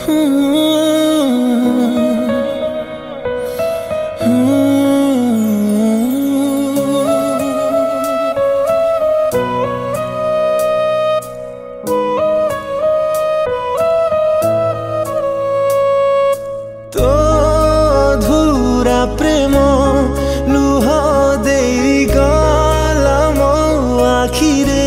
तो अधूरा प्रेम लुह देई गला मो आखिरे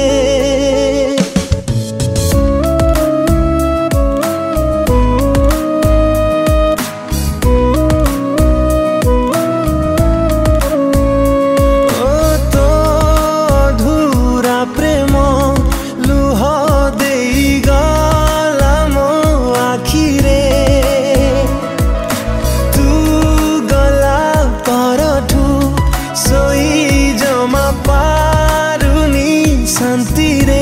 शांति रे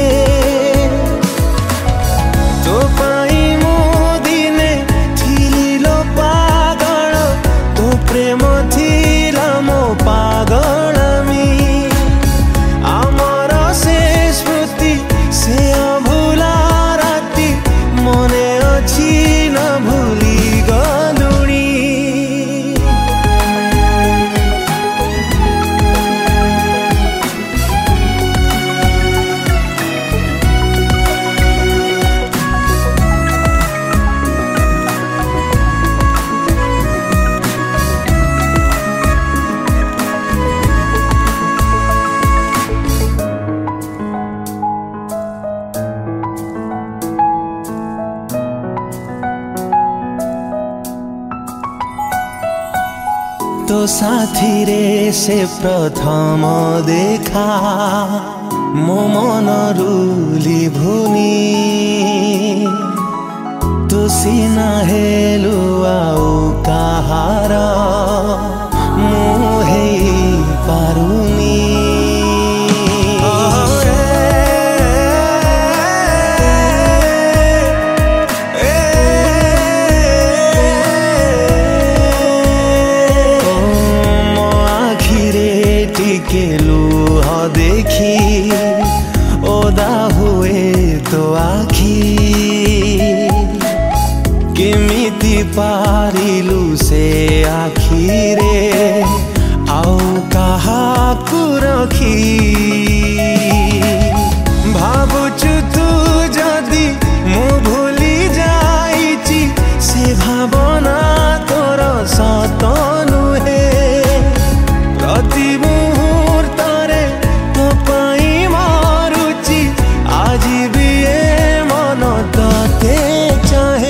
तो पाई मो दिने थिलो पागल तो प्रेम थिला मो पागलमी आमर से स्मृति से अभुला राति मने अछि न भूली गलुणी तो साथी रे से प्रथम देखा मो मन रुली भुनी तो सीना हेलु आउ कहार मुहे पारुनी के लुह देखी ओदा हुए तो आखी केमिति पारिलु से आखिरे आउ काहाकु रखी भाबुचु तू जदि मु भूली जाइची से भावना तोर सत नुहे प्रति मुहूर्तरे तो पाई मारुची आज भी ए मन तते चाहे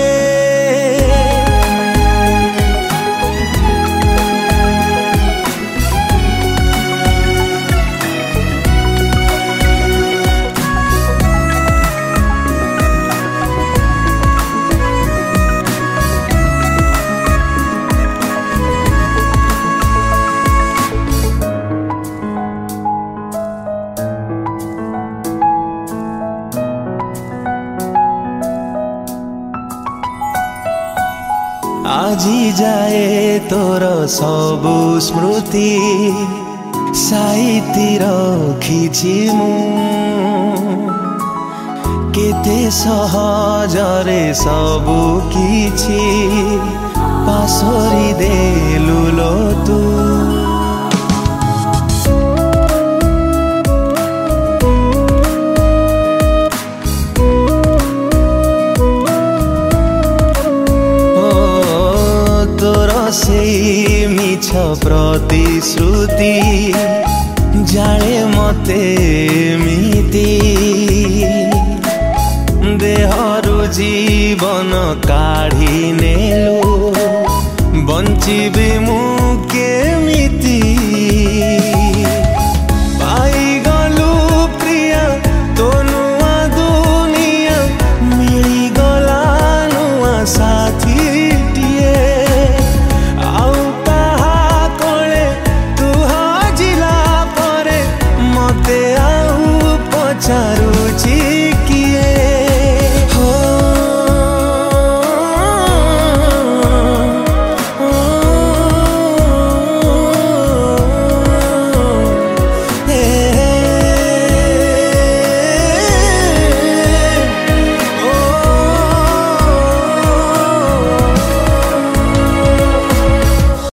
आजी जाए तोर सबु स्मृति साइती रखिछि मु केते सहजरे सबु किछि पासोरी देलु लो तू से मिछ प्रतिश्रुति जाले मते मिति देहरु जीवन काढ़ी नेलु बंची